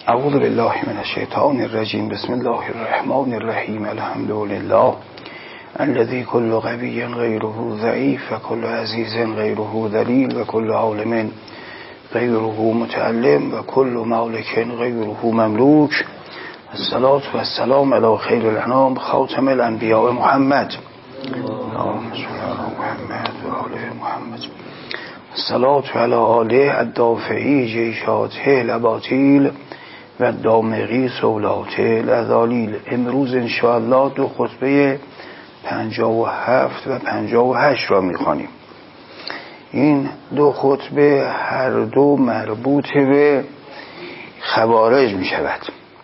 اعوذ بالله من الشیطان الرجیم. بسم الله الرحمن الرحیم. الحمد لله الذي كل قوي غيره ضعيف وكل عزيز غيره ذليل وكل عالم غيره متعلم وكل مالك غيره مملوك. الصلاة والسلام على خير الأنام خاتم الأنبياء محمد اللهم صل على محمد وآل محمد. الصلاة على آله الدافعی جیشاته الاباطیل و دامغی سولاته الازالیل. امروز انشاءالله دو خطبه 57 و 58 را میخوانیم. این دو خطبه هر دو مربوط به خوارج میشود.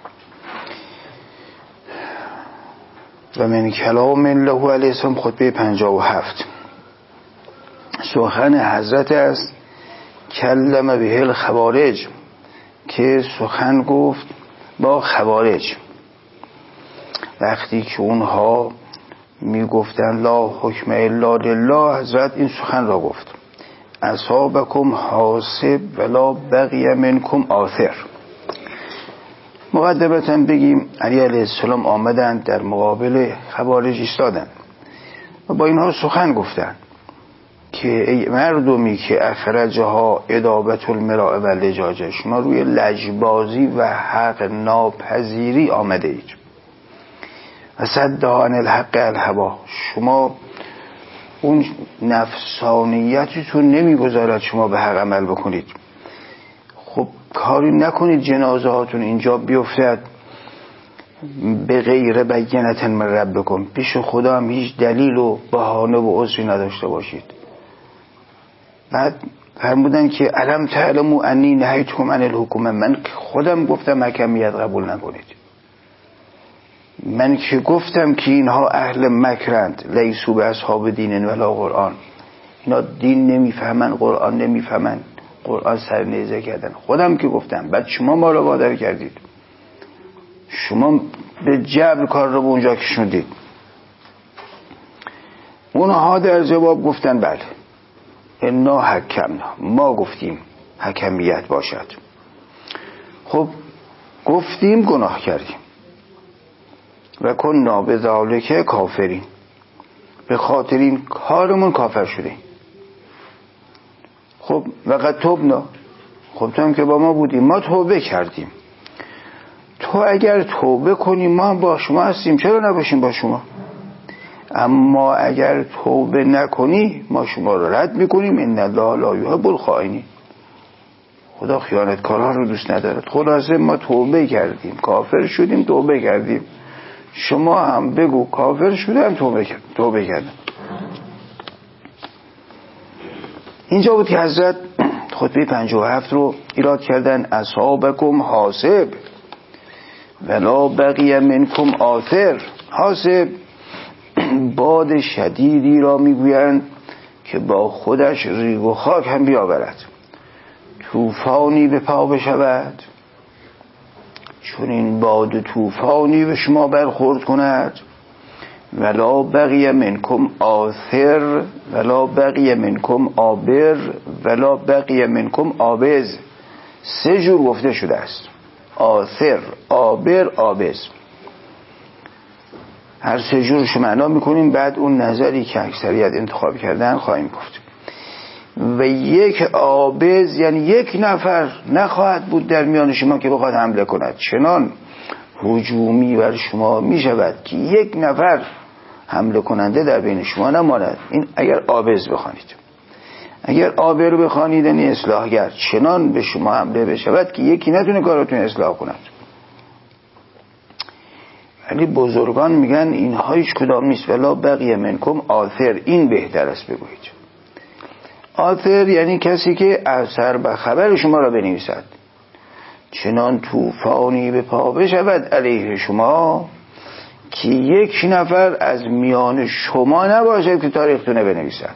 و من کلام الله علیه السلام خطبه 57 سخن حضرت است کلم به الخوارج، که سخن گفت با خوارج وقتی که اونها میگفتن لا حکم الا لله. حضرت این سخن را گفت اصابکم حاسب ولا بقی منکم آثر. مقدمتا بگیم علی علیه السلام آمدند در مقابل خوارج ایستادند و با اینها سخن گفتند که ای مردمی که اخرجها ادابت المراء و لجاجه، شما روی لجبازی و حق ناپذیری آمده اید. و صدها عن الحق الهوا، شما اون نفسانیتتون نمیگذارد شما به حق عمل بکنید. خب کاری نکنید جنازه هاتون اینجا بیفتد به غیر بینت من ربکم، پیش خدا هم هیچ دلیل و بهانه و عذری نداشته باشید. بعد فرمودن که الم تعلموا انی نهیتکم عن الحکومه، من خودم گفتم حکمیت قبول نکنید. من که گفتم که اینها اهل مکرند، لیسو به اصحاب دین ولا قرآن، اینا دین نمیفهمن قرآن نمیفهمن، قرآن سر نیزه کردن. خودم که گفتم. بعد شما ما رو وادار کردید، شما به جبر کار رو به اونجا کشوندید. اونها در جواب گفتن بله انا حکمنا، ما گفتیم حکمیت باشد. خب گفتیم گناه کردیم و کنا بذالک کافرین، به خاطر این کارمون کافر شدیم. خب وقد توبنا، خب تو هم که با ما بودیم ما توبه کردیم. تو اگر توبه کنی ما هم با شما هستیم، چرا نباشیم با شما؟ اما اگر توبه نکنی ما شما رو رد میکنیم. ان الله لا یحب الخائنین، خدا خیانتکاران رو دوست ندارد. خلاصه ما توبه کردیم، کافر شدیم، توبه کردیم. شما هم بگو کافر شدم توبه کردم. اینجا بود که حضرت خطبه 57 رو ایراد کردن. اصحابکم حاسب ولا بقی منکم آثر. حاسب باد شدیدی را میگویند که با خودش ریگ و خاک هم بیاورد، طوفانی به پا بشود، چون این باد طوفانی به شما برخورد کند. ولا بقی منکم آثر ولا بقی منکم آبر ولا بقی منکم آبز. سه جور گفته شده است: آثر، آبر، آبز. هر سه جورش معنا میکنیم، بعد اون نظری که اکثریت انتخاب کردن خواهیم گفت. و یک آبز یعنی یک نفر نخواهد بود در میان شما که بخواد حمله کند. چنان هجومی بر شما میشود که یک نفر حمله کننده در بین شما نماند. این اگر آبز بخوانید. اگر آبر رو بخوانید یعنی اصلاحگر، چنان به شما حمله بشود که یکی نتونه کاراتون اصلاح کند. ولی بزرگان میگن اینها هیچ کدام نیست. ولا بقی منکم آثر، این بهتر است بگویید. آثر یعنی کسی که اثر به خبر شما را بنویسد، چنان طوفانی به پا بشود علیه شما که یک نفر از میان شما نباشد که تاریختونه بنویسد.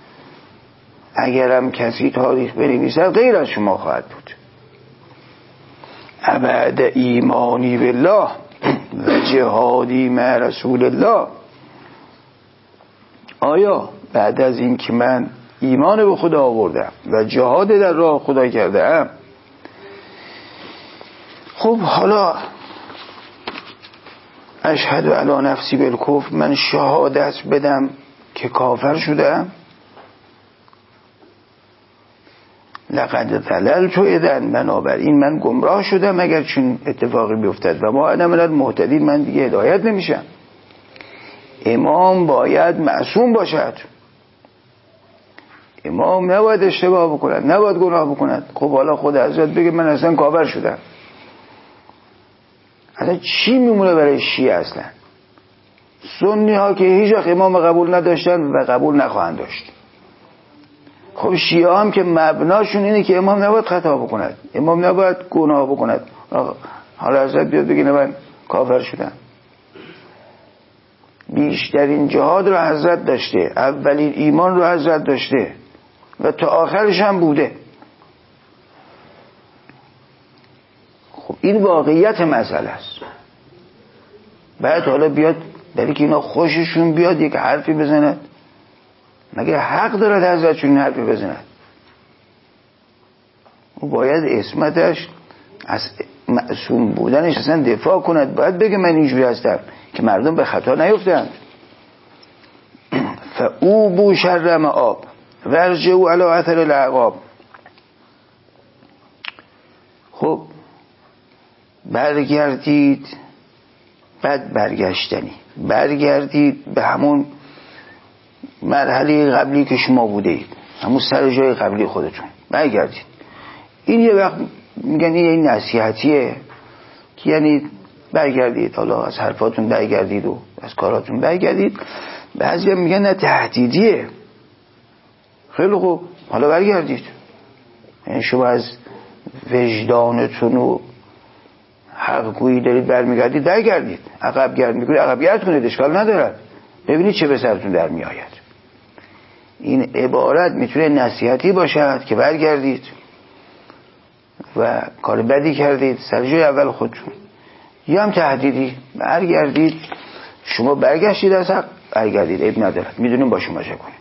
اگرم کسی تاریخ بنویسد غیر از شما خواهد بود. ابعد ایمانی بالله و جهادی مع رسول الله. آیا بعد از این که من ایمان به خدا آوردم و جهاد در راه خدا کردم، خب حالا اشهد علی نفسی بالکفر، من شهادت بدم که کافر شدم. لقد ضللت اذن، بنابراین من گمراه شدم اگر چون اتفاقی بیفتد و ما انا من المهتدین، من دیگه هدایت نمیشم. امام باید معصوم باشد، امام نباید اشتباه بکند، نباید گناه بکند. خب حالا خود حضرت بگه من اصلا کافر شدم، اصلا چی میمونه برای شیعه؟ اصلا سنی ها که هیچ وقت امام قبول نداشتن و قبول نخواهند داشت. خب شیعه هم که مبناشون اینه که امام نباید خطا بکند، امام نباید گناه بکند. حالا حضرت بیاد بگه من کافر شدم. بیشترین جهاد رو حضرت داشته، اولین ایمان رو حضرت داشته و تا آخرش هم بوده. خب این واقعیت مسئله است. بعد حالا بیاد برای که اینا خوششون بیاد یک حرفی بزند، مگه حق دارد حضرت چون این حرفی بزند؟ او باید عصمتش از معصوم بودنش اصلا دفاع کند، باید بگه من اینجوری هستم که مردم به خطا نیفتند. فاوبوا شر مآب وارجعوا علی اثر العقاب. خب برگردید، بعد برگردید به همون مرحله قبلی که شما بوده اید، همون سر جای قبلی خودتون برگردید. این یه وقت میگن این نصیحتیه که یعنی برگردید، حالا از حرفاتون برگردید و از کاراتون برگردید. بعضی هم میگن نه تهدیدیه. خیلی خوب، حالا برگردید، یعنی شما از وجدانتون و حق گویی دارید برمیگردید، برگردید. عقب گرد میکنید، عقب گرد کنید، اشکال ندارد، ببینید چه به سرتون در میآید. این عبارت میتونه نصیحتی باشد که برگردید و کار بدی کردید سر جای اول خودتون، یا هم تهدیدی، برگردید. شما برگشتید از حق، برگردید، عیب ندارد، میدونیم با شما چه کنیم.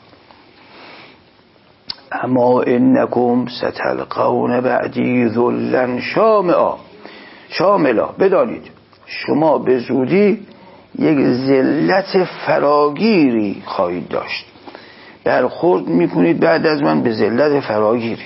اما انکم ستلقون بعدی ذلا شاملا، بدانید شما به زودی یک ذلت فراگیری خواهید داشت. برخورد میکنید بعد از من به ذلت فراگیری.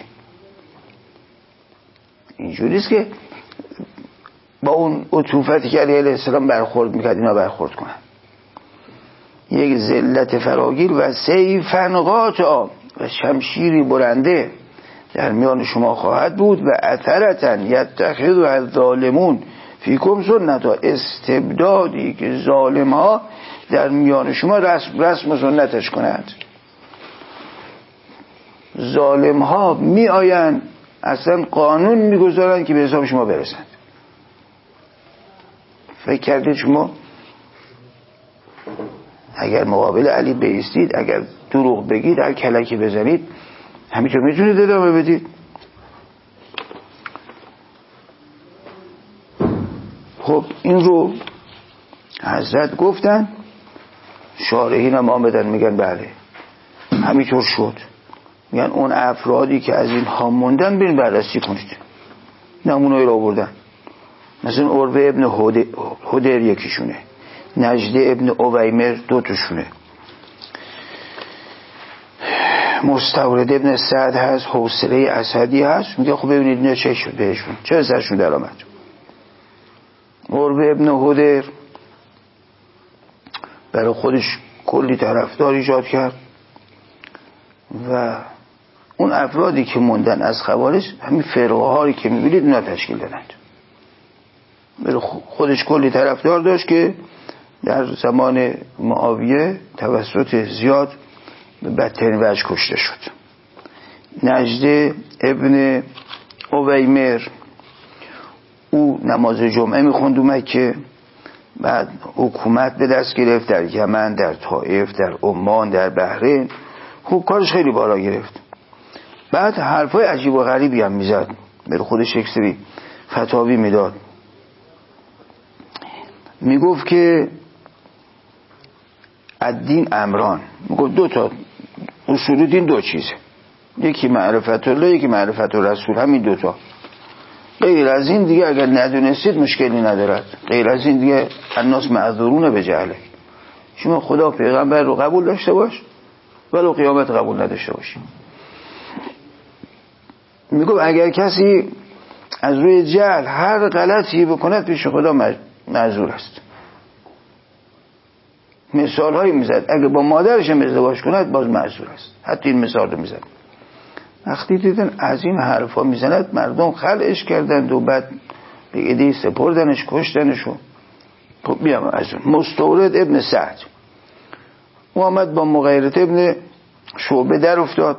اینجوریست که با اون عطوفتی که علیه السلام برخورد میکرد اینا برخورد کنن. یک ذلت فراگیر و سیفن قاطعا، و شمشیری برنده در میان شما خواهد بود. و اثرتن یتخذ الظالمون فیکم سنتا، استبدادی که ظالم ها در میان شما رسم و سنتش کنند. ظالم ها می آیند اصلا قانون می گذارند که به حساب شما برسند. فکر کردید شما اگر مقابل علی بایستید، اگر دروغ بگید، هر کلکی بزنید، همینطور میتونید ادامه بدید؟ خب این رو حضرت گفتن، شارحین هم آمدن میگن بله همینطور شد. میگن اون افرادی که از این ها موندن برین بررسی کنید، نمونه‌ای رو آوردن. مثلا عروه ابن هدر یکیشونه، نجده ابن اویمر دوتاشونه، مستورد ابن سعد هست، حوصله اسدی هست. میگه خب ببینید اینا چه شد بهشون، چه سرشون در آمد. عروه ابن هدر برای خودش کلی طرفدار ایجاد کرد و اون افرادی که موندن از خوارج همین فرقه هایی که میبینید اینا تشکیل دادند. برای خودش کلی طرفدار داشت که در زمان معاویه توسط زیاد به بدترین وجه کشته شد. نجده ابن اویمر او نماز جمعه میخوند مکه، بعد حکومت به دست گرفت در یمن، در طائف، در عمان، در بحرین. خوب کارش خیلی بالا گرفت. بعد حرفای عجیب و غریبی هم میزد، به خودش یک سری فتاوی میداد. میگفت که الدین امران، میگفت دو تا اصول دین دو چیزه، یکی معرفت الله، یکی معرفت الرسول، همین دوتا. غیر از این دیگه اگر ندونستید مشکلی ندارد. غیر از این دیگه الناس معذورون به جهله. شما خدا پیغمبر رو قبول داشته باش ولو قیامت قبول نداشته باشی. میگم اگر کسی از روی جهل هر غلطی بکند پیش خدا معذور است. مثال هایی میزد اگه با مادرش ازدواج کند باز معذور است. حتی این مثال رو میزد. وقتی دیدن از این حرفا میزند مردم خلعش کردند و بعد به ایدی سپردنش کشتنش. خب بیام از اون مستورد ابن سعد محمد با مغیرت ابن شعبه در افتاد.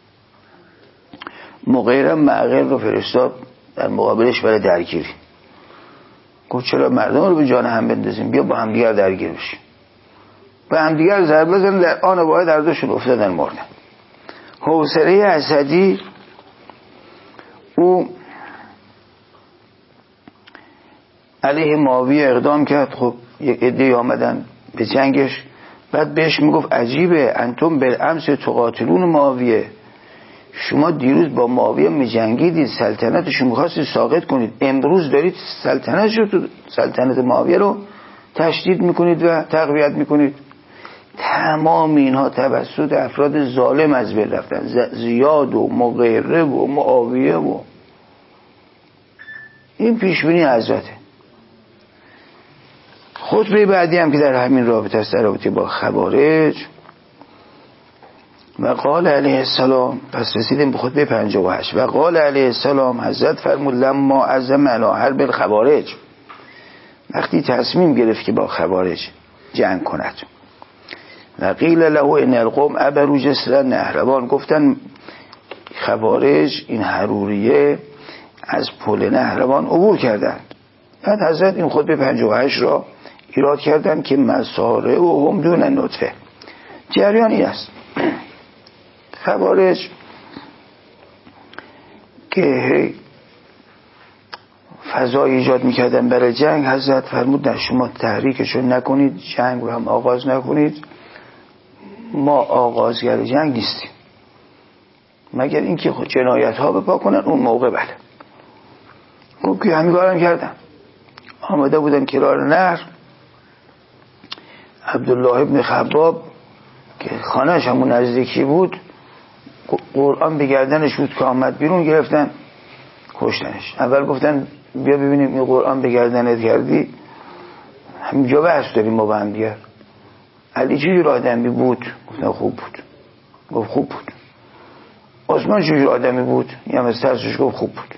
مغیره معقل رو فرستاد در مقابلش برای درگیری. گفت چرا مردم رو به جان هم بندازیم، بیا با هم دیگر درگیر بشیم. به هم دیگر ضرب بزنن، در آن واحد هر دوشون افتادن مردن. حوصله اسدی او علیه معاویه اقدام کرد. خب یک عده آمدن به جنگش. بعد بهش میگفت عجیبه انتم بالامس تقاتلون معاویه، شما دیروز با معاویه میجنگیدید، سلطنتش رو میخواستید ساقط کنید، امروز دارید سلطنت معاویه رو تشدید میکنید و تقویت میکنید. تمام اینها توسط افراد ظالم از بین رفتن، زیاد و مغیره و معاویه و این پیشبینی حضرته. خطبه بعدی هم که در همین رابطه است، در رابطه با خوارج. و قال علیه السلام، پس رسیدیم به خطبه 58. و قال علیه السلام، حضرت فرمود لما عزم علی حرب الخوارج، وقتی تصمیم گرفت که با خوارج جنگ کند. و قیل له ان القوم ابروا جسر نهروان، گفتن خوارج این حروریه از پل نهروان عبور کردند. بعد حضرت این خطبه 58 را ایراد کردن که مساره و هم دون نطفه. جریانی است خوارج که فضا ایجاد میکردن برای جنگ، حضرت فرمود نه شما تحریکشون نکنید، جنگ رو هم آغاز نکنید، ما آغازگر جنگ نیستیم، مگر اینکه خود جنایت ها بپا کنن، اون موقع بله. خب که همین کارم کردن. آمده بودن کنار نهر، عبدالله ابن خباب که خانهش همون نزدیکی بود قرآن به گردنش بود که آمد بیرون، گرفتن کشتنش. اول گفتن بیا ببینیم این قرآن به گردنت کردی، همینجا بحث داریم ما با هم دیگر. علی چجور آدمی بود؟ گفتن خوب بود. گفت خوب بود. عثمان چجور آدمی بود؟ یه هم از ترسش گفت خوب بود.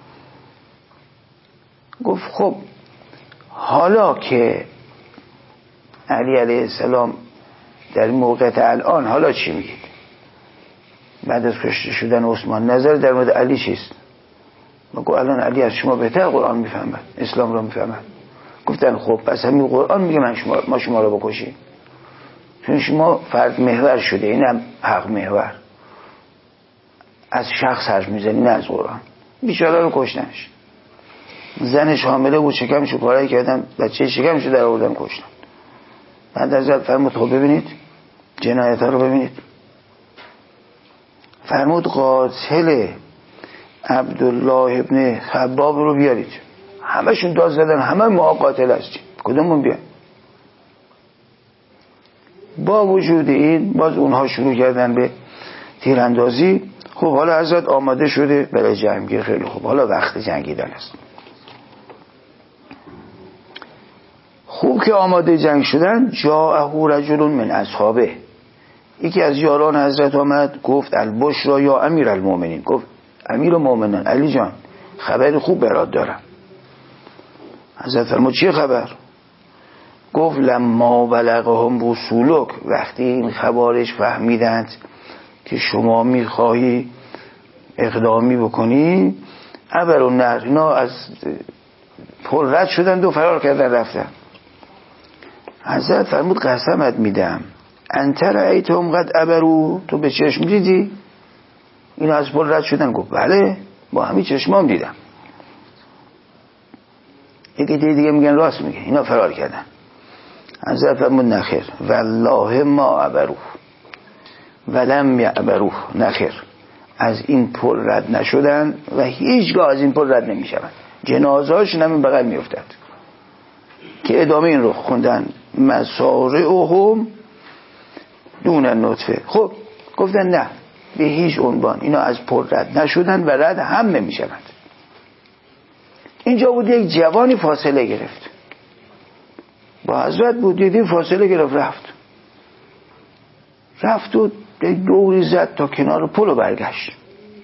گفت خب حالا که علی علیه السلام در این موقعیت الان حالا چی میگید؟ بعد از کشته شدن عثمان نظر در مورد علی چیست؟ گفت الان علی از شما بهتر قرآن میفهمد، اسلام رو میفهمد. گفتن خب پس همین قرآن میگه ما شما رو بکشیم، چون شما فرد محور شده، اینم حق محور، از شخص حرف میزنی نه از قرآن. بیچاره رو کشتنش. زنش حامله بود، شکمشو پاره کردن، بچه شکمشو در آوردن کشتن. بعد حضرت فرمود خب ببینید جنایت ها رو ببینید. فرمود قاتل عبدالله ابن خباب رو بیارید. همشون داد زدن، همه ما قاتل هستیم، کدومون بیان؟ با وجود این باز اونها شروع کردن به تیراندازی. خب حالا حضرت آماده شده برای جنگ. خیلی خوب، حالا وقت جنگیدن است. خوب که آماده جنگ شدن، جاءه رجل من اصحابه، یکی از یاران حضرت آمد، گفت البشرا یا امیر المؤمنین، گفت امیر المؤمنین علی جان خبر خوب برات دارم. حضرت فرمود چیه خبر؟ گفت لما بلغهم رسولک، وقتی این خوارج فهمیدند که شما میخواهی اقدامی بکنی، ابر و نهر، اینا از پل رد شدند و فرار کردن رفتن. حضرت فرمود قسمت میدم انت رأیتهم قد ابرو، تو به چشم دیدی اینا از پل رد شدن؟ گفت بله با همین چشمام دیدم. یکی دیگه میگن راست میگه، اینا فرار کردن. حضرت فرمود نخیر والله ما ابروه ولم یعبروه، نخیر از این پل رد نشدن و هیچگاه از این پل رد نمیشوند. جنازه هاشون هم این بغل میافتد که ادامه این رو خوندن مسارعهم دون النطفه. خب گفتن نه، به هیچ عنوان اینا از پل رد نشدن و رد هم نمیشوند. اینجا بود یک جوانی فاصله گرفت، با حضرت بود، دیدی فاصله گرفت، رفت و دوری زد تا کنار پل و برگشت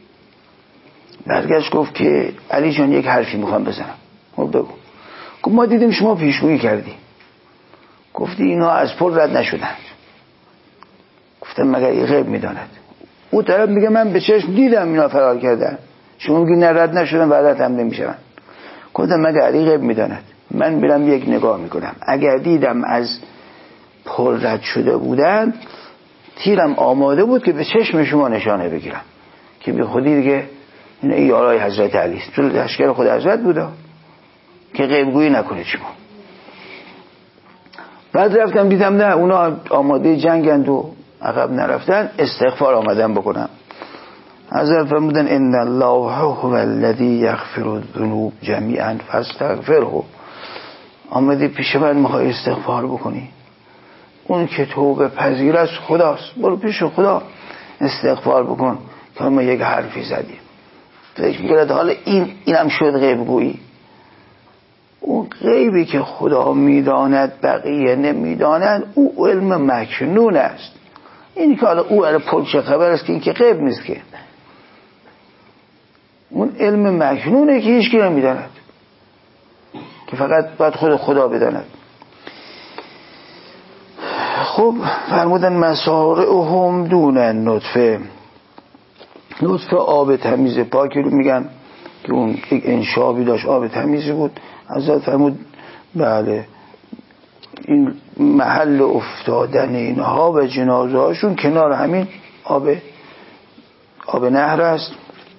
گفت که علی جان یک حرفی میخوام بزنم. خب بگو. گفت ما دیدیم شما پیشگویی کردی، گفتی اینا از پل رد نشدند. گفتم مگر این غیب میداند؟ او طرف میگه من به چشم دیدم اینا فرار کردن، شما میگی نه رد نشدن و رد هم نمیشن. گفتم مگر علی غیب میداند؟ من میرم یک نگاه میکنم، اگر دیدم از پل رد شده بودن تیرم آماده بود که به چشم شما نشانه بگیرم که بی خودی دیگه این یارای حضرت علی است، تو لشکر خود حضرت بوده که غیبگویی نکنه شما. بعد رفتم دیدم نه، اونا آماده جنگند و عقب نرفتن، استغفار آمدن بکنم. حضرت فرمودن ان الله هو الذی یغفر الذنوب جمیعا فاستغفره. آمدی پیش من میخوای استغفار بکنی، اون که توبه پذیر است خداست، برو پیش خدا استغفار بکن که ما یک حرفی زدیم. فکر میکرد حالا اینم شد غیبگویی. اون غیبی که خدا میداند بقیه نمیدانند، او علم مکنون است. این که حالا او علم پل چه خبر است که این که غیب نیست، که اون علم مکنونه که هیچ کی نمیداند، که فقط باید خود خدا بداند. خب فرمودن مسارعهم دون النطفه. نطفه آب تمیز پاکی رو میگن که اون یک انشابی داشت، آب تمیزی بود. حضرت فرمود بله این محل افتادن اینها و جنازه هاشون کنار همین آب نهر است.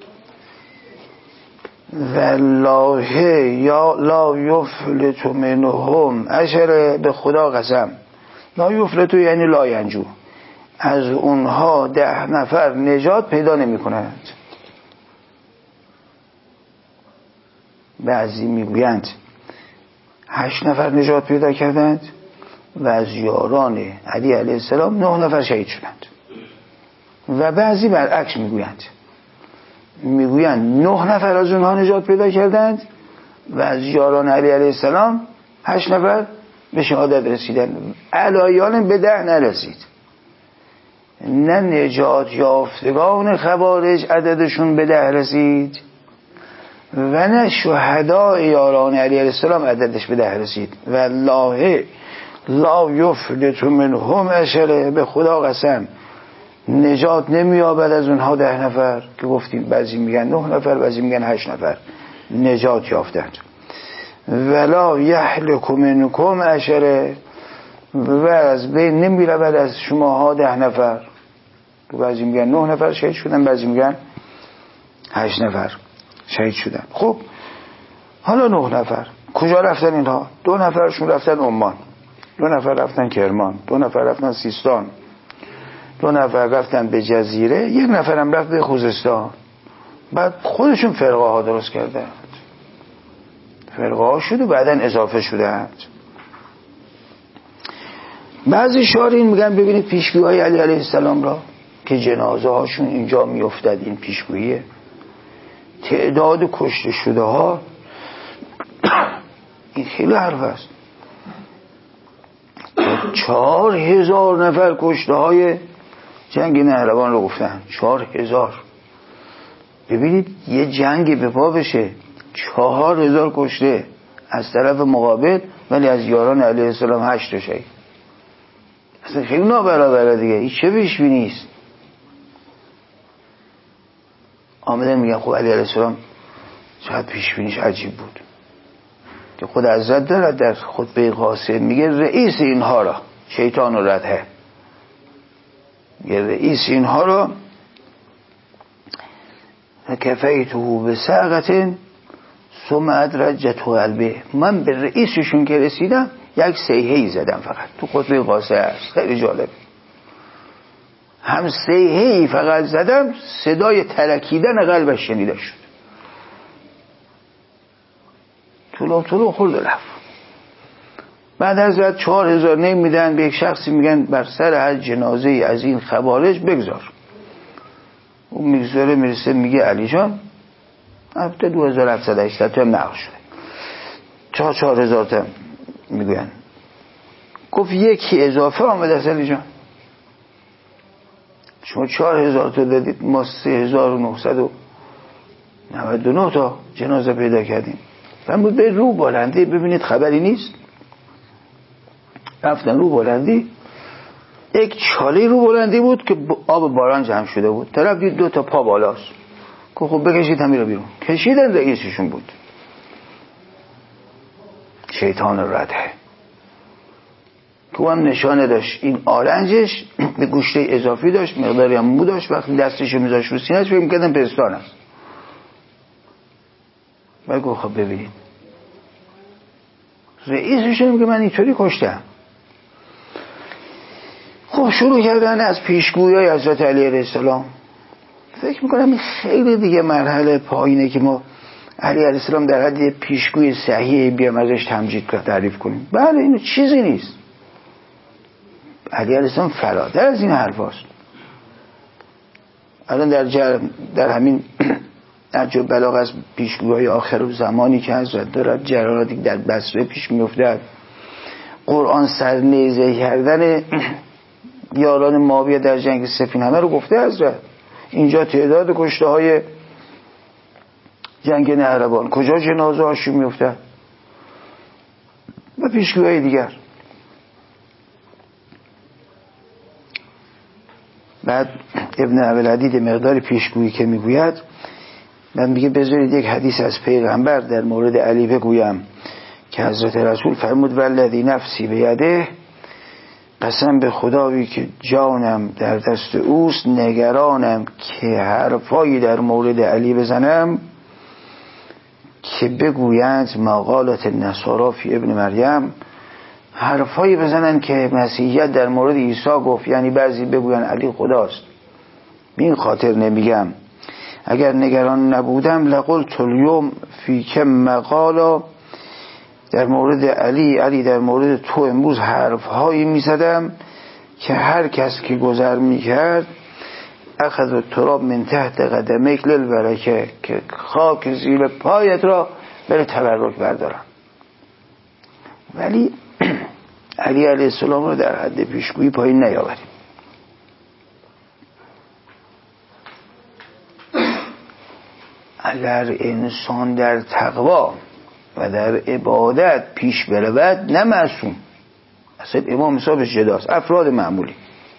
والله یا لا یفلت منهم اشره، به خدا قسم، لا یفلت یعنی لا ینجو، از اونها 10 نفر نجات پیدا نمی کنند. بعضی میگویند 8 نفر نجات پیدا کردند و از یاران علی علیه السلام 9 نفر شهید شدند. و بعضی برعکس میگویند 9 نفر از اونها نجات پیدا کردند و از یاران علی علیه السلام 8 نفر به شهادت رسیدند. علایان به 10 نرسید. نه نجات یافتگان خوارج عددشون به 10 رسید و نه شهداء یاران علی علیه السلام عددش به 10 رسید. والله لا یفلت منهم اشره، به خدا قسم نجات نمیابد از اونها 10 نفر که گفتیم، بعضی میگن 9 نفر، بعضی میگن 8 نفر نجات یافتند. ولا یهلک منکم اشره، و از بین نمیرود از شماها 10 نفر، بعضی میگن 9 نفر شهید شدن، بعضی میگن 8 نفر شهید شدن. خب حالا 9 نفر کجا رفتن اینها؟ 2 نفرشون رفتن عمان، 2 نفر رفتن کرمان، 2 نفر رفتن سیستان، 2 نفر رفتن به جزیره، 1 نفرم رفت به خوزستان. بعد خودشون فرقه ها درست کردند، فرقه ها شد و بعداً اضافه شدند. بعضی شارین میگن ببینید پیشگویی علی علیه السلام را که جنازه هاشون اینجا میافتد، این پیشگوییه. تعداد کشته شده ها این خیلی حرف است، 4000 نفر کشته های جنگ نهروان رو گفتن. 4000. ببینید یه جنگی به پا بشه، 4000 کشته از طرف مقابل، ولی از یاران علیه السلام 8 تا شهید. اصلا خیلی نابرابره دیگه. این چه پیشبینی است؟ آمدن میگن خب علی علیه السلام چقدر پیشبینیش عجیب بود، که خود حضرت دارد در خطبه قاسم میگه رئیس اینها را شیطان و ردهه، میگه رئیس اینها را کفیته به ساقت ثم ادرجت قلبه، من به رئیسشون که رسیدم یک سیحه‌ای زدم فقط. تو خطبه قاسم هست، خیلی جالب. هم صیحه‌ای فقط زدم، صدای ترکیدن قلبش شنیده شد. طلوع خورد رفت. بعد از 4000 نمیدن به یک شخصی، میگن بر سر هر جنازه از این خوارج بگذار. اون میگذاره، میرسه میگه علی جان هفته 2780 تا نقل شده، 4000 تا میگوین. گفت یکی اضافه آمده است علی جان، شما 4000 تا دادید، ما 3999 تا جنازه پیدا کردیم. فرمود به رو بلندی ببینید خبری نیست. رفتن رو بلندی، یک چاله رو بلندی بود که آب باران جمع شده بود. طرف دید 2 تا پا بالاست، که خب بکشید همین رو بیرون. کشیدن، رئیسشون بود، شیطان رده، که هم نشانه داشت این آرنجش به گوشته اضافی داشت، مقداری هم مو داشت. وقتی دستشو میذاش رو سینه‌اش فکر می‌کردن پستان است. بعد گفت خب ببینید، رئیسشون میگه من اینطوری کشتم. خب شروع کردن از پیشگویی حضرت علی علیه السلام. فکر میکنم این خیلی دیگه مرحله پایینه که ما علی علیه السلام در حد پیشگوی صحیح بیام ازش تمجید تعریف کنیم. بله این چیزی نیست. علی علیه السلام فراتر از این حرف هست. الان در همین نهج البلاغه از پیشگویی آخر زمانی که حضرت دارد جرالاتی در بصره پیش میافتد، قرآن سرنیزه کردن یاران معاویه در جنگ صفین همه رو گفته حضرت. اینجا تعداد کشته های جنگ نهروان، کجا جنازه هاشون میفته و پیشگویی دیگر. بعد ابن ابوالعدید مقدار پیشگویی که میگوید، من میگه بذارید یک حدیث از پیغمبر در مورد علی بگویم که حضرت رسول فرمود والذی نفسی بیده، قسم به خدایی که جانم در دست اوست، نگرانم که حرفایی در مورد علی بزنم که بگویند ما قالت النصارى فی ابن مریم، حرفایی بزنن که مسیحیت در مورد عیسی گفت، یعنی بعضی بگوین علی خداست. این خاطر نمیگم. اگر نگران نبودم لقلت الیوم فی کم مقالا، در مورد علی در مورد تو امروز حرفهایی میزدم که هر کس که گذر میکرد اخذ التراب من تحت قدمیک للبرکه، که خاک زیر پایت را بره تبرک بردارم. ولی علی علیه السلام رو در حد پیشگویی پایین نیاوریم. اگر انسان در تقوا و در عبادت پیش برود نه معصوم، اصلا امام حسابش جداست، افراد معمولی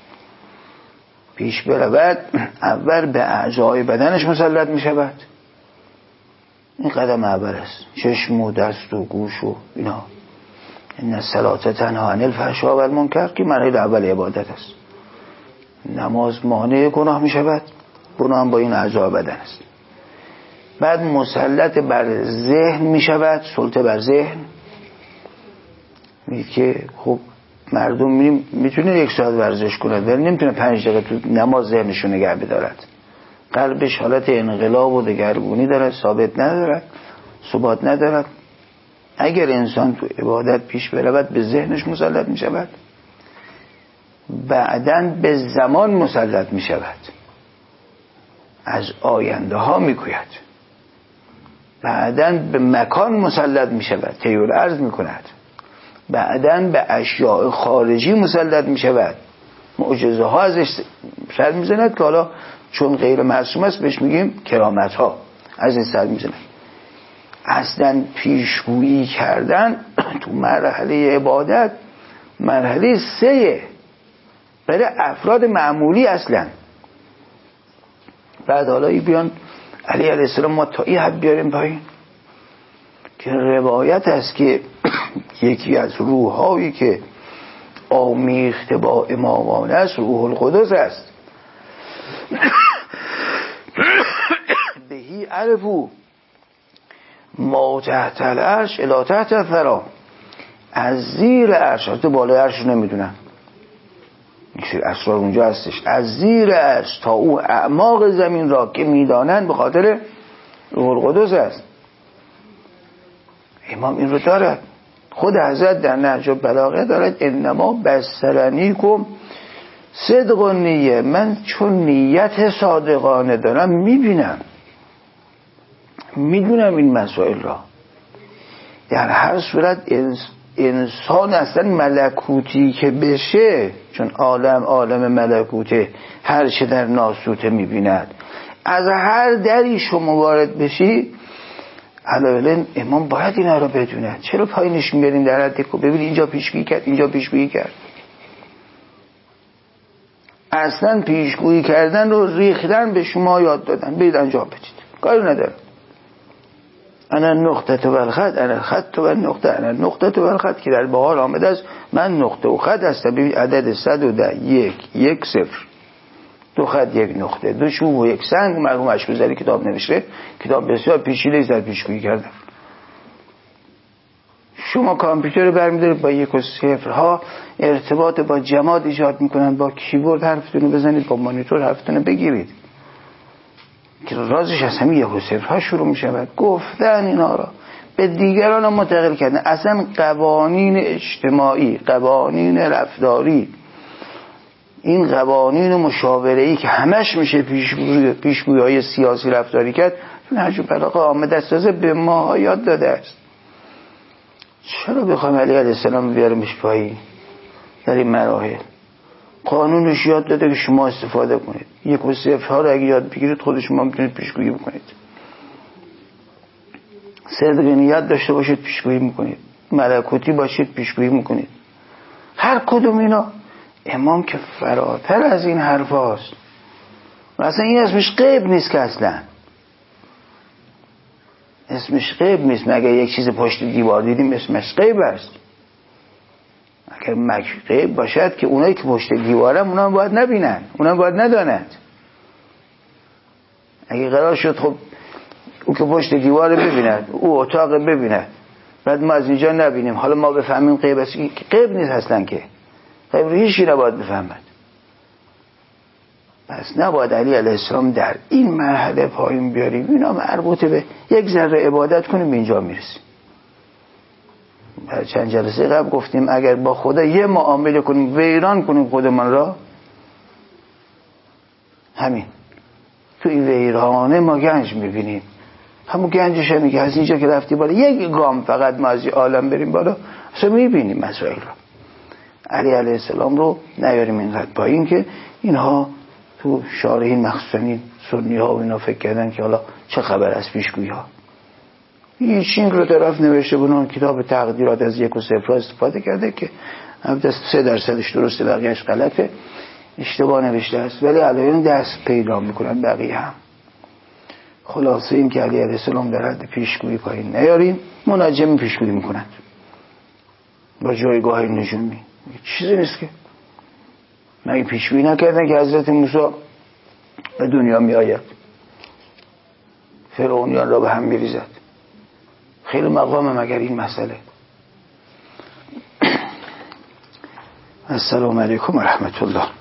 پیش برود، اول به اعضای بدنش مسلط می شود. این قدم اول است، چشم و دست و گوش و اینا. این الصلاة تنها عن الفحشاء و المنکر که مرحله اول عبادت است. نماز مانع گناه می شود، گناه هم با این اعضای بدن است. بعد مسلط بر ذهن می شود، سلطه بر ذهن. میگه که خب مردم میتونه 1 ساعت ورزش کنه ولی نمیتونه 5 دقیقه تو نماز ذهنشو نگه بدارد. قلبش حالت انقلاب و دگرگونی دارد، ثابت ندارد، ثبات ندارد. اگر انسان تو عبادت پیش برود به ذهنش مسلط می شود، بعداً به زمان مسلط می شود، از آینده ها می گوید، بعداً به مکان مسلط می شود، تیور عرض می کند، بعداً به اشیاء خارجی مسلط می شود، معجزه ها ازش سر می زند که حالا چون غیر معصوم است بهش میگیم کرامت ها، از این سر می زند. اصلا پیشگویی کردن تو مرحله عبادت مرحله 3 برای افراد معمولی اصلا. بعد حالا بیان علی علیه السلام ما تا این حد بیاریم پایین که روایت است که یکی از روحایی که آمیخته با امامان است روح القدس است. بهی عرفو ما تحت العرش الی تحت الثری، از زیر عرش تا بالای عرش نمیدونن. یک سری اسرار اونجا هستش. از زیر عرش تا او اعماق زمین را که میدانند به خاطر روح القدس است. امام این رو دارد. خود حضرت در نهج البلاغه دارد انما بصرنیکم صدق نیه، من چون نیت صادقانه دارم میبینم، میدونم این مسائل را. در هر صورت انسان اصلا ملکوتی که بشه، چون عالم ملکوته، هر چه در ناسوته میبیند، از هر دری شما وارد بشی علاوه امام باید اینا رو بدونه. چرا پایینش میارین در حد که ببین اینجا پیشگویی کرد، اینجا پیشگویی کرد. اصلا پیشگویی کردن رو ریختن به شما یاد دادن، برید انجام بدید، کاری ندارم. انا نقطه و الخط، انا خط و نقطه، انا نقطه و الخط که در بحال آمده است من نقطه و خط هستم. ببین عدد 110 1 0 2 خط 1 نقطه 2 چوب و 1 سنگ. مرحوم اشکوزری کتاب نوشته، کتاب بسیار پیچیده در پیشگویی کردن. شما کامپیوتر رو برمی‌دارید با 1 و 0 ها ارتباط با جماد ایجاد میکنن، با کیبورد حرفتون رو بزنید، با مانیتور حرفتون رو بگیرید که رازش از همین 1 و 0 ها شروع میشه. گفتن اینا را به دیگران هم منتقل کردن. اصلا قوانین اجتماعی، قوانین رفتاری، این قوانین مشاوره‌ای که همش میشه پیشگویی‌های سیاسی رفتاری کرد، نهج البلاغه آمده است به ما یاد داده است. چرا بخوام علی علیه السلام بیاریمش پایین در این مراحل؟ قانونش یاد داده که شما استفاده کنید. 1 و 0 ها رو اگه یاد بگیرید خود شما میتونید پیشگویی بکنید. صدق نیت داشته باشید پیشگویی میکنید، ملکوتی باشید پیشگویی میکنید. هر کدوم اینا امام که فراتر از این حرف هاست. مثلا این اسمش غیب نیست که اصلا اسمش غیب نیست. مگر یک چیز پشت دیوار دیدیم اسمش غیب است؟ اگر غیب باشد که اونایی که پشت دیوارم اونا باید نبینن، اونا باید ندانند. اگه قرار شد خب او که پشت دیوار ببیند، او اتاق ببیند، بعد ما از اینجا نبینیم، حالا ما بفهمیم غیب است؟ غیب نیست اصلا که. غیب رو هیچی نباید بفهمد. پس نباید علی علیه السلام در این مرحله پایین بیاریم. اینا مربوطه به یک ذره عبادت کنیم اینجا میرسیم. چند جلسه قبل گفتیم اگر با خدا یه معامله کنیم ویران کنیم خودمان را، همین تو این ویرانه ما گنج میبینیم. همون گنجش هم میگه از اینجا که رفتی بالا یک گام فقط ما از این عالم بریم بالا اصلا میبینیم مسائل رو. علی علیه السلام رو نیاریم اینقدر پایین که اینها تو شارحین مخصوصا سنی ها و اینا فکر کردن که حالا چه خبر از پیشگویی ها. این رو طرف نوشته بودن کتاب تقدیرات از 1 و 0 ها استفاده کرده که 3% درسته بقیهش غلطه، اشتباه نوشته است، ولی الان دست پیدا میکنن بقیه هم. خلاصه این که علی علیه السلام در حد پیشگویی پایین نیاریم، منجم پیشگویی میکنن با جایگاه نجومی. چیزی نیست که مگه پیشگویی نکردن که حضرت موسی به دنیا می آید، فرعونیان را به هم میریزد؟ خیلی مقامه مگر این مسئله. السلام علیکم و رحمت الله.